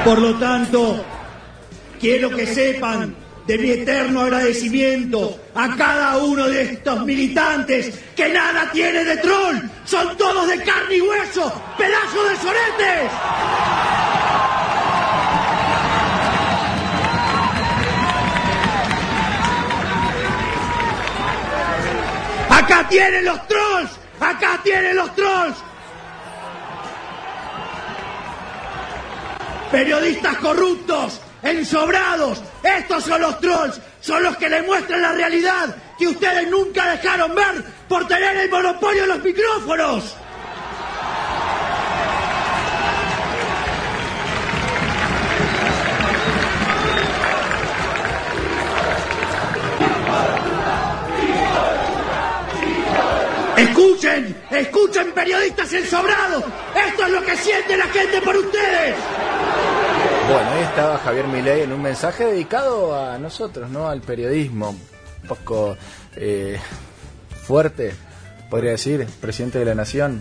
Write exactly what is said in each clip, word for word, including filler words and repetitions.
Por lo tanto, quiero que sepan de mi eterno agradecimiento a cada uno de estos militantes que nada tiene de troll, son todos de carne y hueso, pedazos de soretes. Acá tienen los trolls, acá tienen los trolls. Periodistas corruptos, ensobrados, estos son los trolls, son los que le muestran la realidad que ustedes nunca dejaron ver por tener el monopolio de los micrófonos. Escuchen, escuchen periodistas ensobrados, esto es lo que siente la gente por ustedes. Bueno, ahí estaba Javier Milei en un mensaje dedicado a nosotros, ¿no? Al periodismo, un poco eh, fuerte, podría decir, presidente de la nación.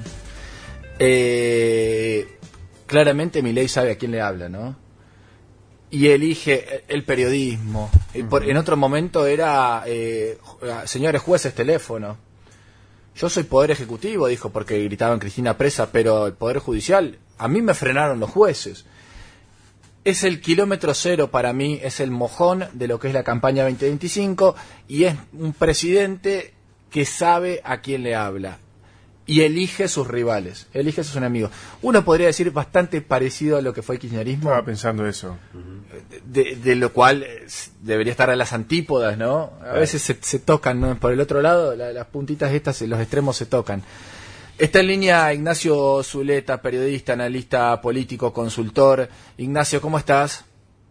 Eh, claramente Milei sabe a quién le habla, ¿no? Y elige el periodismo. Uh-huh. Por, en otro momento era, eh, señores jueces, teléfono. Yo soy poder ejecutivo, dijo, porque gritaban Cristina presa, pero el poder judicial, a mí me frenaron los jueces. Es el kilómetro cero para mí, es el mojón de lo que es la campaña veinte veinticinco, y es un presidente que sabe a quién le habla y elige sus rivales, elige sus enemigos. Uno podría decir bastante parecido a lo que fue el kirchnerismo. Estaba pensando eso. De, de lo cual debería estar a las antípodas, ¿no? A veces se, se tocan, ¿no? Por el otro lado, la, las puntitas estas, los extremos se tocan. Está en línea Ignacio Zuleta, periodista, analista político, consultor. Ignacio, ¿cómo estás?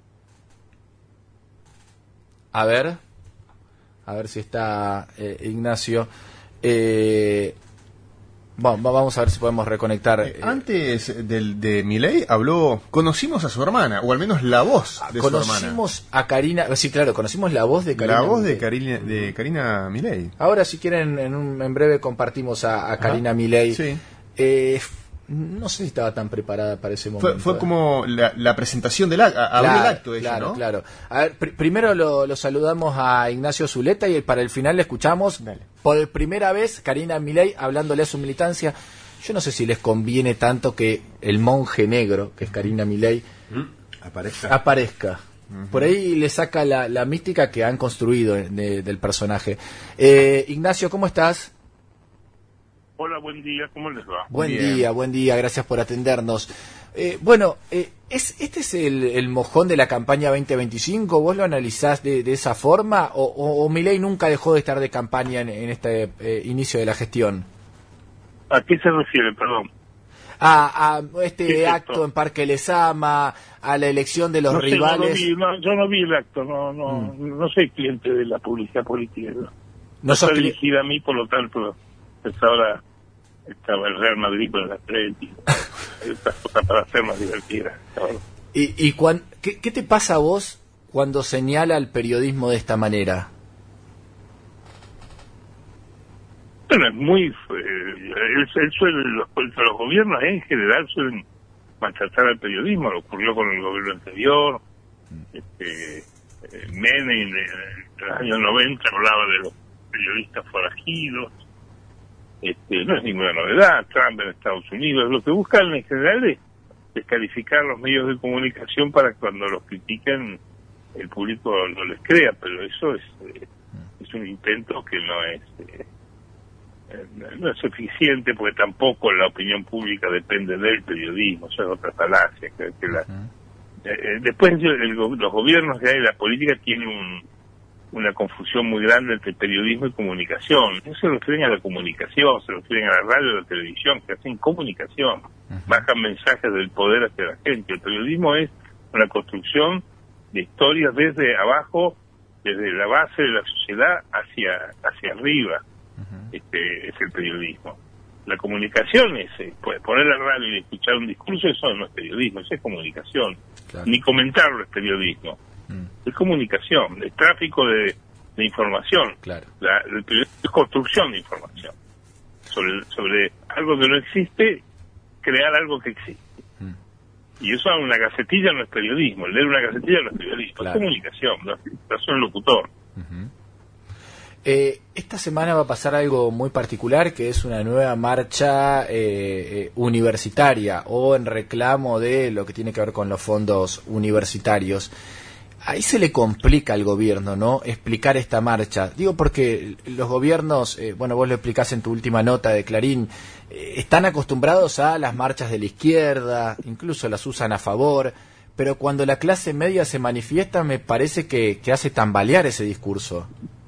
A ver, a ver si está eh, Ignacio. Eh, bueno, vamos a ver si podemos reconectar. Eh, antes del, de Milei habló, conocimos a su hermana, o al menos la voz de su hermana. Conocimos a Karina, sí, claro, conocimos la voz de Karina. La voz de Karina, de Karina Milei. Ahora, si quieren, en, un, en breve compartimos a, a Karina Milei. Sí. Eh, no sé si estaba tan preparada para ese momento. Fue, fue como la, la presentación del acto, abrió claro, el acto ella, claro, ¿no? Claro, a ver, pr primero lo, lo saludamos a Ignacio Zuleta y para el final le escuchamos. Dale. Por primera vez Karina Milei hablándole a su militancia. Yo no sé si les conviene tanto que el monje negro, que es Karina Milei, ¿Mm? aparezca. aparezca. Uh-huh. Por ahí le saca la, la mística que han construido de, del personaje. Eh, Ignacio, ¿cómo estás? Hola, buen día, ¿cómo les va? Buen Bien. día, buen día, gracias por atendernos. Eh, bueno, eh, ¿es, ¿este es el, el mojón de la campaña veinte veinticinco? ¿Vos lo analizás de, de esa forma? ¿O, o, o Milei nunca dejó de estar de campaña en, en este eh, inicio de la gestión? ¿A qué se refiere, perdón? A, a este es acto esto? en Parque Lezama, a la elección de los no sé, rivales. No lo vi, no, yo no vi el acto, no no mm. no soy cliente de la publicidad política. No, no, no sos está cli- dirigida a mí, por lo tanto, esta hora estaba el Real Madrid con el Atlético. Hay otras cosas para hacer más divertidas. ¿Y, y cuan, ¿qué, qué te pasa a vos cuando señala al periodismo de esta manera? Bueno, es muy... Eh, él, él suele, los, los gobiernos en general suelen maltratar al periodismo. Lo ocurrió con el gobierno anterior. Este, eh, Menem en, en los años noventa hablaba de los periodistas forajidos. Este, no es ninguna novedad. Trump en Estados Unidos. Lo que buscan en general es descalificar los medios de comunicación para que cuando los critiquen el público no les crea. Pero eso es, eh, es un intento que no es... Eh, no es suficiente porque tampoco la opinión pública depende del periodismo, eso es otra falacia. Que, que la, uh-huh. eh, después el, el, los gobiernos que hay, la política tiene un, una confusión muy grande entre periodismo y comunicación. No se refieren a la comunicación, se refieren a la radio y la televisión, que hacen comunicación, uh-huh. bajan mensajes del poder hacia la gente. El periodismo es una construcción de historias desde abajo, desde la base de la sociedad hacia, hacia arriba. Este, es el periodismo. La comunicación es eh, poner la radio y escuchar un discurso, eso no es periodismo, eso es comunicación. Claro. Ni comentarlo es periodismo, mm. es comunicación, es tráfico de, de información. Claro. La, el periodismo es construcción de información sobre, sobre algo que no existe, crear algo que existe. Mm. Y eso una gacetilla no es periodismo, leer una gacetilla no es periodismo, claro. Es comunicación, no, no es un locutor. Uh-huh. Eh, esta semana va a pasar algo muy particular, que es una nueva marcha eh, eh, universitaria o en reclamo de lo que tiene que ver con los fondos universitarios. Ahí se le complica al gobierno, ¿no?, explicar esta marcha. Digo porque los gobiernos, eh, bueno, vos lo explicás en tu última nota de Clarín, eh, están acostumbrados a las marchas de la izquierda, incluso las usan a favor, pero cuando la clase media se manifiesta me parece que, que hace tambalear ese discurso.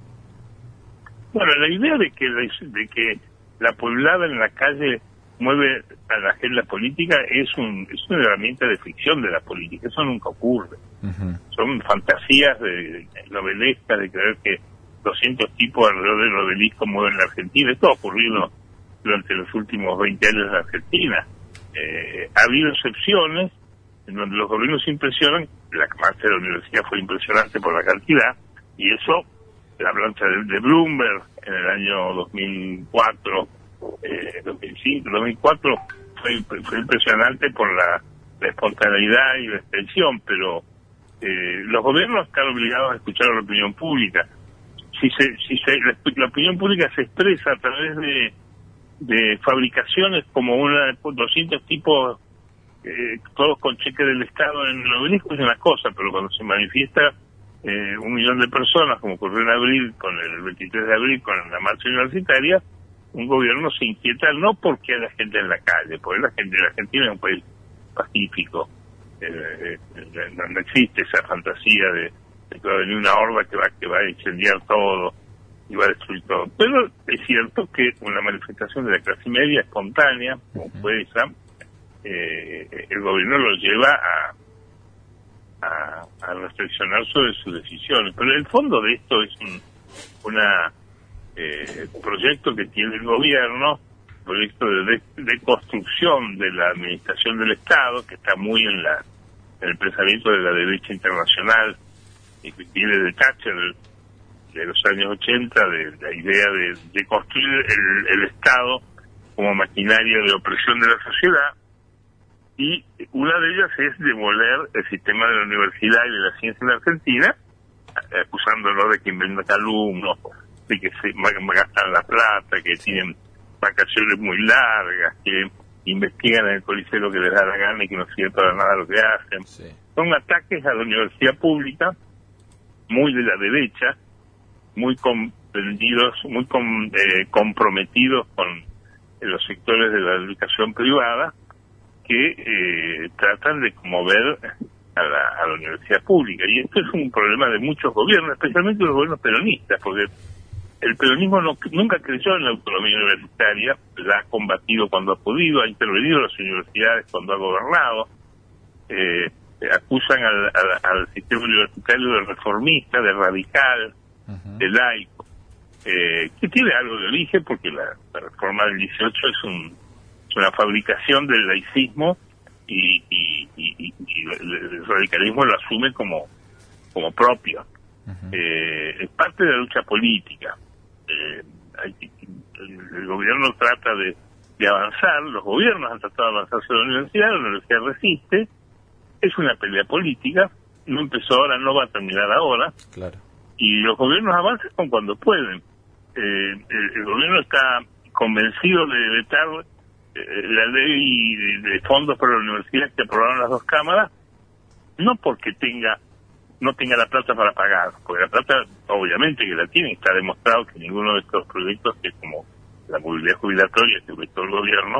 Bueno, la idea de que, de que la pueblada en la calle mueve a la agenda política es, un, es una herramienta de ficción de la política, eso nunca ocurre. Uh-huh. Son fantasías de, de novelescas de creer que doscientos tipos alrededor del obelisco mueven la Argentina. Esto ha ocurrido durante los últimos veinte años en la Argentina. Eh, ha habido excepciones en donde los gobiernos se impresionan. La marcha de la universidad fue impresionante por la cantidad, y eso, la plancha de, de Bloomberg en el año dos mil cuatro, eh, dos mil cinco, dos mil cuatro fue, fue impresionante por la, la espontaneidad y la extensión, pero eh, los gobiernos están obligados a escuchar a la opinión pública. Si se, si se la, la opinión pública se expresa a través de, de fabricaciones como una doscientos tipos, eh, todos con cheque del Estado en el obelisco, es una cosa, pero cuando se manifiesta Eh, un millón de personas, como ocurrió en abril, con el veintitrés de abril, con la marcha universitaria, un gobierno se inquieta no porque haya gente en la calle, porque la gente la Argentina es un país pacífico, eh, eh, no, no existe esa fantasía de, de que va a venir una horda que va, que va a incendiar todo y va a destruir todo. Pero es cierto que una manifestación de la clase media espontánea, como fue esa, eh, el gobierno lo lleva a A, a reflexionar sobre sus decisiones. Pero el fondo de esto es un una eh, proyecto que tiene el gobierno, proyecto de, de, de construcción de la administración del Estado, que está muy en la en el pensamiento de la derecha internacional y que viene de Thatcher de los años ochenta, de la idea de, de construir el, el Estado como maquinaria de opresión de la sociedad. Y una de ellas es demoler el sistema de la universidad y de la ciencia en la Argentina, acusándolo de que inventan alumnos, de que se gastan la plata, que tienen vacaciones muy largas, que investigan en el Coliseo lo que les da la gana y que no sirve para nada lo que hacen. Sí. Son ataques a la universidad pública, muy de la derecha, muy comprendidos, muy com, eh, comprometidos con eh, los sectores de la educación privada, que eh, tratan de conmover a la, a la universidad pública. Y esto es un problema de muchos gobiernos, especialmente los gobiernos peronistas, porque el peronismo no, nunca creyó en la autonomía universitaria, la ha combatido cuando ha podido, ha intervenido en las universidades cuando ha gobernado, eh, acusan al, al, al sistema universitario de reformista, de radical, uh-huh. de laico, eh, que tiene algo de origen, porque la, la reforma del dieciocho es un una fabricación del laicismo y, y, y, y el radicalismo lo asume como como propio. Uh-huh. Eh, es parte de la lucha política. Eh, hay, el, el gobierno trata de, de avanzar, los gobiernos han tratado de avanzar sobre la universidad, la universidad resiste, es una pelea política, no empezó ahora, no va a terminar ahora, claro. Y los gobiernos avanzan con cuando pueden. Eh, el, el gobierno está convencido de vetar la ley de fondos para la universidad que aprobaron las dos cámaras, no porque tenga no tenga la plata para pagar, porque la plata obviamente que la tiene, está demostrado que ninguno de estos proyectos, que es como la movilidad jubilatoria que vetó el gobierno,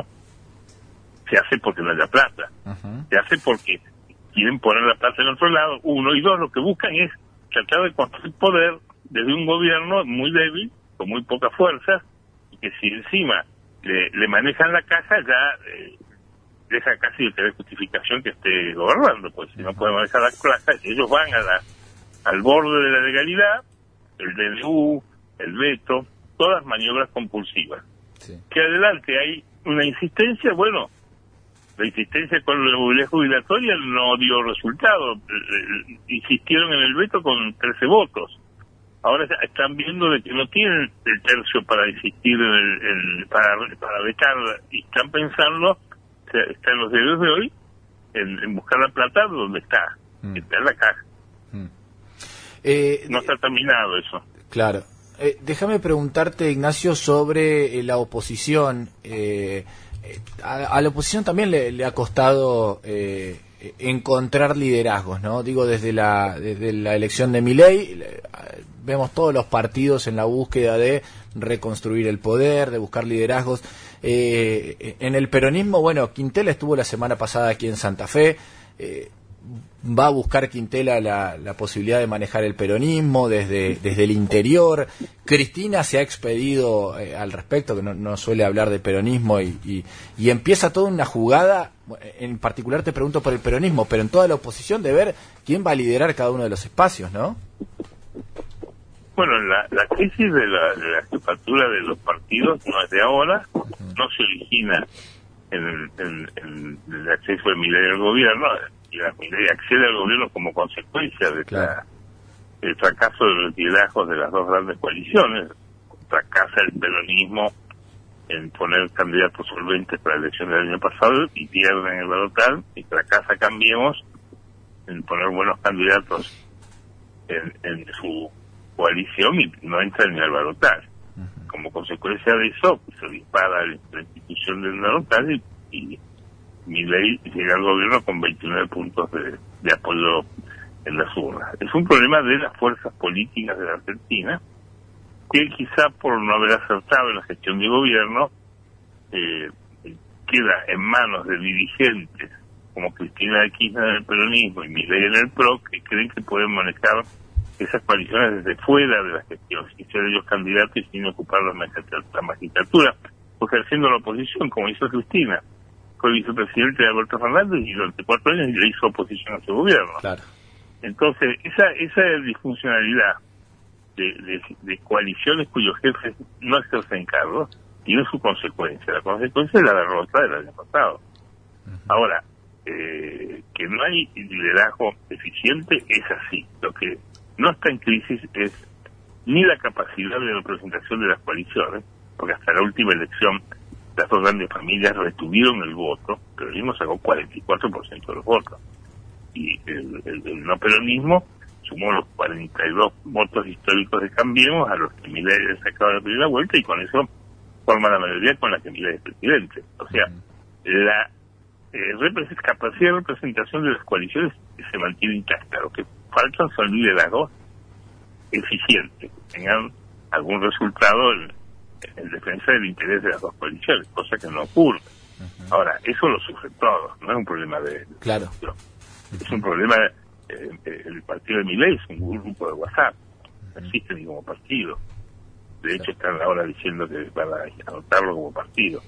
se hace porque no haya plata, uh-huh. Se hace porque quieren poner la plata en otro lado, uno, y dos, lo que buscan es tratar de construir poder desde un gobierno muy débil, con muy poca fuerza, y que si encima Le, le manejan la caja, ya eh, deja casi de tener justificación que esté gobernando, pues si no puede manejar la caja, ellos van a la, al borde de la legalidad, el D N U, el veto, todas maniobras compulsivas. Sí. Que adelante hay una insistencia, bueno, la insistencia con la movilidad jubilatoria no dio resultado, eh, insistieron en el veto con trece votos. Ahora están viendo de que no tienen el tercio para insistir en el, el para, para vetar, y están pensando, o sea, está en los diarios de hoy, en, en buscar la plata donde está, mm. está en la caja. Mm. Eh, no está terminado eso. Claro. Eh, déjame preguntarte, Ignacio, sobre eh, la oposición. Eh, eh, a, a la oposición también le, le ha costado eh, encontrar liderazgos, ¿no? Digo, desde la, desde la elección de Milei, vemos todos los partidos en la búsqueda de reconstruir el poder, de buscar liderazgos. Eh, en el peronismo, bueno, Quintela estuvo la semana pasada aquí en Santa Fe. Eh, va a buscar Quintela la, la posibilidad de manejar el peronismo desde, desde el interior. Cristina se ha expedido eh, al respecto, que no, no suele hablar de peronismo, y, y, y empieza toda una jugada. En particular te pregunto por el peronismo, pero en toda la oposición, de ver quién va a liderar cada uno de los espacios, ¿no? Bueno, la, la crisis de la, de la jefatura de los partidos no es de ahora, no se origina en el, en, en el acceso de Milei al gobierno, y la Milei accede al gobierno como consecuencia de claro. la, del fracaso de los liderazgos de las dos grandes coaliciones. Fracasa el peronismo en poner candidatos solventes para la elección del año pasado y pierden el balotaje, y fracasa Cambiemos en poner buenos candidatos en, en su coalición y no entra ni al balotaje. Uh-huh. Como consecuencia de eso, se dispara la institución del balotaje y, y Milei llega al gobierno con veintinueve puntos de, de apoyo en las urnas. Es un problema de las fuerzas políticas de la Argentina, que quizá por no haber acertado en la gestión de gobierno, eh, queda en manos de dirigentes como Cristina de Kirchner en el peronismo y Milei en el P R O, que creen que pueden manejar esas coaliciones desde fuera de la gestión, sin ser ellos candidatos y sin ocupar la magistratura, o ejerciendo la oposición, como hizo Cristina. Fue vicepresidente de Alberto Fernández y durante cuatro años le hizo oposición a su gobierno. Claro. Entonces, esa esa disfuncionalidad de, de, de coaliciones cuyos jefes no ejercen cargos tiene su consecuencia. La consecuencia es la derrota del año pasado. Uh-huh. Ahora, eh, que no hay liderazgo eficiente es así. Lo que no está en crisis es ni la capacidad de representación de las coaliciones, porque hasta la última elección las dos grandes familias retuvieron el voto, el peronismo sacó cuarenta y cuatro por ciento de los votos, y el, el, el no peronismo sumó los cuarenta y dos votos históricos de Cambiemos a los que Milei ha sacado la primera vuelta, y con eso forma la mayoría con la que Milei es presidente. O sea, la eh, repres- capacidad de representación de las coaliciones se mantiene intacta. Lo que faltan son liderazgos eficientes, que tengan algún resultado en, en defensa del interés de las dos coaliciones, cosa que no ocurre. Uh-huh. Ahora, eso lo sufren todos, no es un problema de... Claro. No, es un problema... Eh, eh, el partido de Milei es un grupo de WhatsApp, no existe ni como partido. De hecho, están ahora diciendo que van a anotarlo como partido.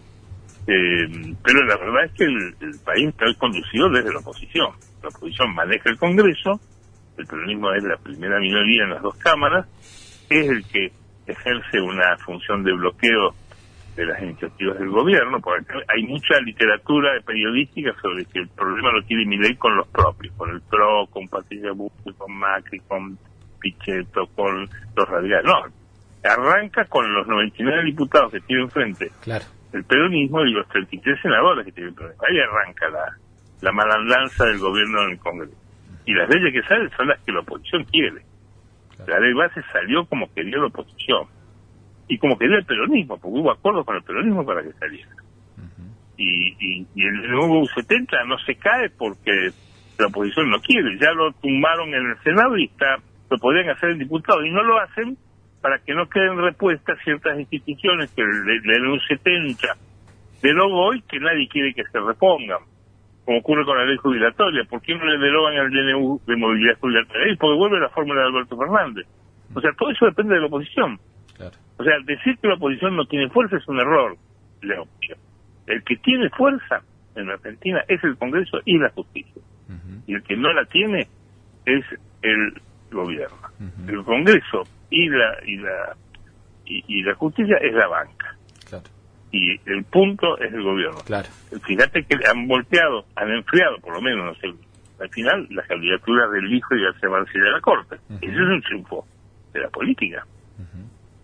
Eh, pero la verdad es que el, el país está conducido desde la oposición. La oposición maneja el Congreso, el peronismo es la primera minoría en las dos cámaras, es el que ejerce una función de bloqueo de las iniciativas del gobierno, porque hay mucha literatura periodística sobre que el problema lo tiene Milei con los propios, con el P R O, con Patricia Bullrich, con Macri, con Pichetto, con los radicales. No, arranca con los noventa y nueve diputados que tiene enfrente claro. el peronismo y los treinta y tres senadores que tiene el peronismo. Ahí arranca la, la malandanza del gobierno en el Congreso. Y las leyes que salen son las que la oposición quiere. Claro. La ley base salió como quería la oposición. Y como quería el peronismo, porque hubo acuerdos con el peronismo para que saliera. Uh-huh. Y, y, y el nuevo U setenta no se cae porque la oposición no quiere. Ya lo tumbaron en el Senado y está lo podrían hacer en diputados. Y no lo hacen para que no queden repuestas ciertas instituciones que el U setenta derogó hoy que nadie quiere que se repongan. Como ocurre con la ley jubilatoria. ¿Por qué no le derogan el D N U de movilidad jubilatoria? Porque vuelve la fórmula de Alberto Fernández. O sea, todo eso depende de la oposición. Claro. O sea, decir que la oposición no tiene fuerza es un error, Leo. El que tiene fuerza en la Argentina es el Congreso y la justicia. Uh-huh. Y el que no la tiene es el gobierno. Uh-huh. El Congreso y la y la y, y la justicia es la banca. Claro. Y el punto es el gobierno. Claro. Fíjate que han volteado, han enfriado, por lo menos, no sé, al final, las candidaturas del hijo y García Marcelo de la Corte. Uh-huh. Ese es un triunfo de la política. Uh-huh.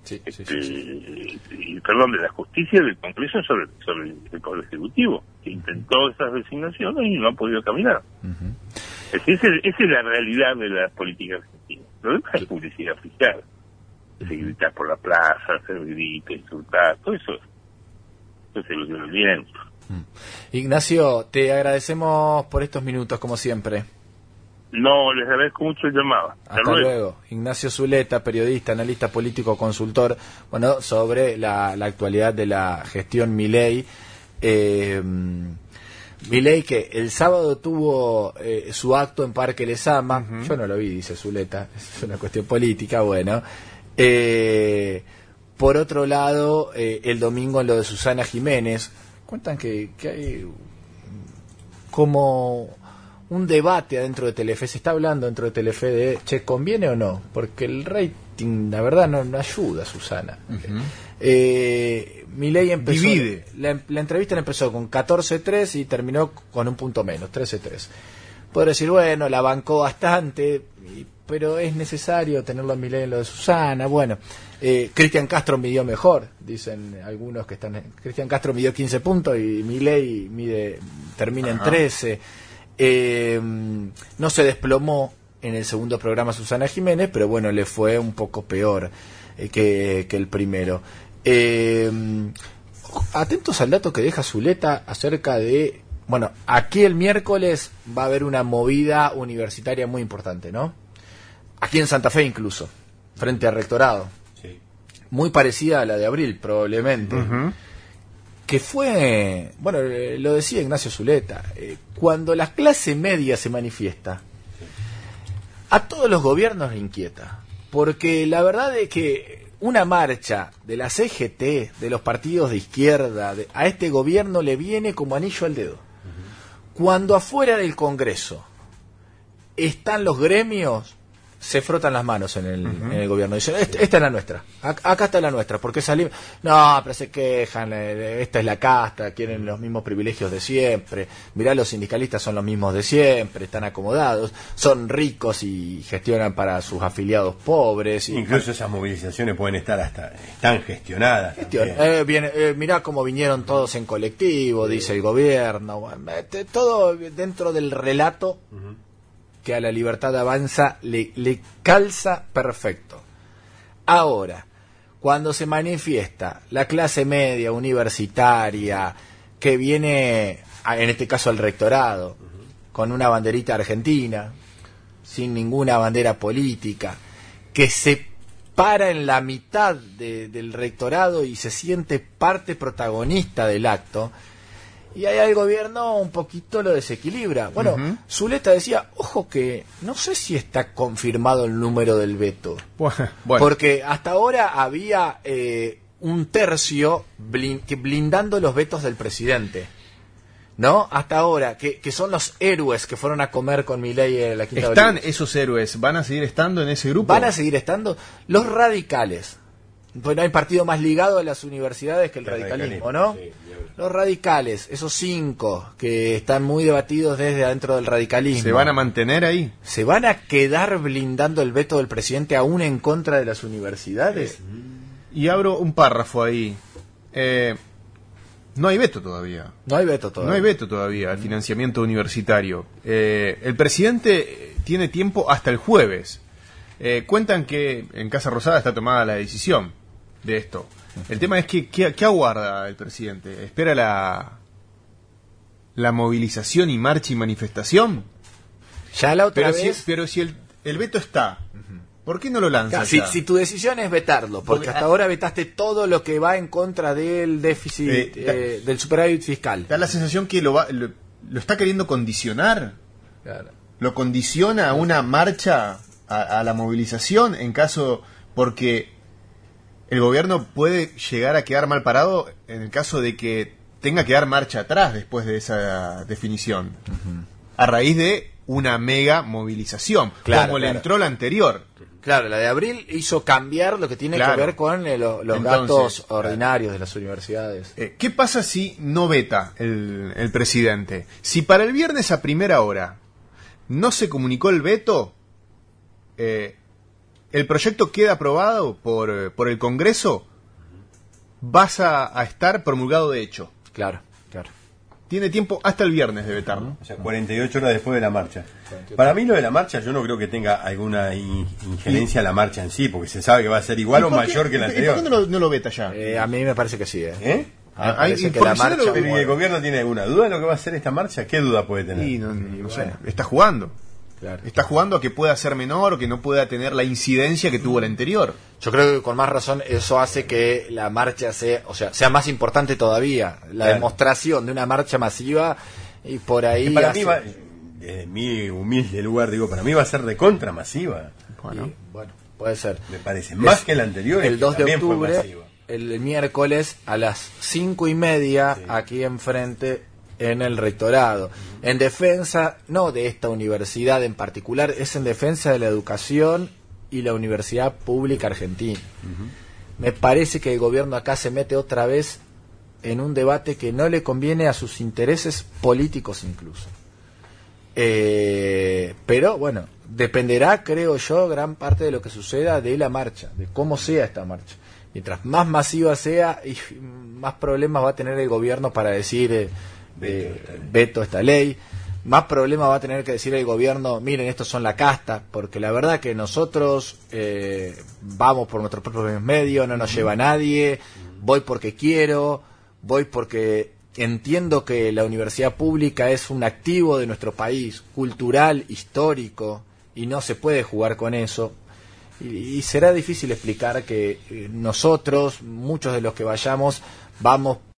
Sí, sí, este, sí, sí. Y, perdón, de la justicia del Congreso sobre, sobre el Poder Ejecutivo, que intentó esas designaciones y no ha podido caminar. Uh-huh. Es decir, esa, esa es la realidad de la política argentina. Lo demás es publicidad oficial. Se gritar por la plaza, hacer gritos, insultar, todo eso. Eso es lo que no viene. Ignacio, te agradecemos por estos minutos, como siempre. No, les agradezco mucho el llamado. Hasta, Hasta luego. luego. Ignacio Zuleta, periodista, analista político, consultor, bueno, sobre la, la actualidad de la gestión Milei. Eh, Milei que el sábado tuvo eh, su acto en Parque Lezama. Uh-huh. Yo no lo vi, dice Zuleta, es una cuestión política, bueno. Eh, por otro lado, eh, el domingo en lo de Susana Jiménez, cuentan que, que hay como un debate adentro de Telefe, se está hablando dentro de Telefe de, che, ¿conviene o no? Porque el rating, la verdad, no, no ayuda a Susana. Uh-huh. eh, Milei empezó, divide. La, la entrevista empezó con catorce tres y terminó con un punto menos, trece tres. Podría decir, bueno, la bancó bastante, y, pero es necesario tenerlo a Milei en lo de Susana. Bueno, eh, Cristian Castro midió mejor, dicen algunos que están. Cristian Castro midió quince puntos y Milei mide, termina Ajá. en trece. Eh, no se desplomó en el segundo programa Susana Jiménez, pero bueno, le fue un poco peor eh, que, que el primero. Eh, atentos al dato que deja Zuleta acerca de, bueno, aquí el miércoles va a haber una movida universitaria muy importante, ¿no? Aquí en Santa Fe incluso, frente al rectorado. Sí. Muy parecida a la de abril, probablemente. Uh-huh. Que fue, bueno, lo decía Ignacio Zuleta, eh, cuando la clase media se manifiesta, a todos los gobiernos le inquieta, porque la verdad es que una marcha de la C G T, de los partidos de izquierda, de, a este gobierno le viene como anillo al dedo. Uh-huh. Cuando afuera del Congreso están los gremios, se frotan las manos en el, uh-huh. en el gobierno. Dicen, esta, esta es la nuestra, acá está la nuestra, porque salimos, no, pero se quejan, esta es la casta, quieren los mismos privilegios de siempre, mirá, los sindicalistas son los mismos de siempre, están acomodados, son ricos y gestionan para sus afiliados pobres. Y, incluso esas movilizaciones pueden estar hasta, están gestionadas. Gestion, eh, bien, eh, mirá cómo vinieron todos en colectivo, dice el gobierno, bueno, todo dentro del relato uh-huh. que a la Libertad Avanza le, le calza perfecto. Ahora, cuando se manifiesta la clase media universitaria que viene, en este caso al rectorado, uh-huh. con una banderita argentina, sin ninguna bandera política, que se para en la mitad de, del rectorado y se siente parte protagonista del acto, y ahí el gobierno un poquito lo desequilibra. Bueno, uh-huh. Zuleta decía, ojo que no sé si está confirmado el número del veto. Bueno. Porque hasta ahora había eh, un tercio blind, blindando los vetos del presidente. ¿No? Hasta ahora, que, que son los héroes que fueron a comer con Milei en la Quinta ¿Están Bolívar. Esos héroes? ¿Van a seguir estando en ese grupo? Van a seguir estando los radicales. Pues no hay partido más ligado a las universidades que el, el radicalismo, radicalismo, ¿no? Sí, los radicales, esos cinco que están muy debatidos desde adentro del radicalismo. ¿Se van a mantener ahí? ¿Se van a quedar blindando el veto del presidente aún en contra de las universidades? Y abro un párrafo ahí. Eh, no hay veto todavía. No hay veto todavía. No hay veto todavía al financiamiento universitario. Eh, el presidente tiene tiempo hasta el jueves. Eh, cuentan que en Casa Rosada está tomada la decisión de esto. El tema es que ¿qué, qué aguarda el presidente? ¿Espera la la movilización y marcha y manifestación? Ya la otra pero vez... Si, pero si el, el veto está, ¿por qué no lo lanza? Si, si tu decisión es vetarlo, porque, porque hasta ahora vetaste todo lo que va en contra del déficit, eh, eh, da, del superávit fiscal. Da la sensación que lo, va, lo, lo está queriendo condicionar. Claro. Lo condiciona a una marcha, a, a la movilización, en caso... porque el gobierno puede llegar a quedar mal parado en el caso de que tenga que dar marcha atrás después de esa definición, uh-huh. a raíz de una mega movilización, claro, como claro. le entró la anterior. Claro, la de abril hizo cambiar lo que tiene claro. que ver con eh, lo, los Entonces, gastos ordinarios claro. de las universidades. Eh, ¿Qué pasa si no veta el, el presidente? Si para el viernes a primera hora no se comunicó el veto, eh, el proyecto queda aprobado por, por el Congreso, vas a, a estar promulgado de hecho. Claro, claro. Tiene tiempo hasta el viernes de vetarlo. O sea, cuarenta y ocho horas después de la marcha. Para mí lo de la marcha, yo no creo que tenga alguna in- injerencia a la marcha en sí, porque se sabe que va a ser igual o mayor que la anterior. ¿Y por qué no lo, no lo veta ya? Eh, a mí me parece que sí, ¿eh? ¿Eh? A mí me Hay parece que la información de marcha... lo- Pero ¿y el gobierno tiene alguna duda de lo que va a hacer esta marcha? ¿Qué duda puede tener? Y no, no sé, está jugando. Claro. Está jugando a que pueda ser menor o que no pueda tener la incidencia que tuvo la anterior. Yo creo que con más razón eso hace que la marcha sea, o sea, sea más importante todavía. La Claro. demostración de una marcha masiva y por ahí... Que para hace- mí va, desde mi humilde lugar, digo, para mí va a ser de contra masiva. Bueno, y, bueno, puede ser. Me parece. Más Es que la anterior. El que dos de también fue octubre, masiva. el miércoles a las cinco y media, Sí. aquí enfrente en el rectorado, en defensa no de esta universidad en particular, es en defensa de la educación y la universidad pública argentina. Uh-huh. Me parece que el gobierno acá se mete otra vez en un debate que no le conviene a sus intereses políticos incluso. Eh, pero bueno, dependerá, creo yo, gran parte de lo que suceda de la marcha, de cómo sea esta marcha. Mientras más masiva sea, y más problemas va a tener el gobierno para decir eh, eh, veto esta ley, más problemas va a tener que decir el gobierno, miren, estos son la casta, porque la verdad que nosotros eh, vamos por nuestros propios medios, no nos lleva nadie, voy porque quiero, voy porque entiendo que la universidad pública es un activo de nuestro país, cultural, histórico, y no se puede jugar con eso. Y, y será difícil explicar que eh, nosotros, muchos de los que vayamos, vamos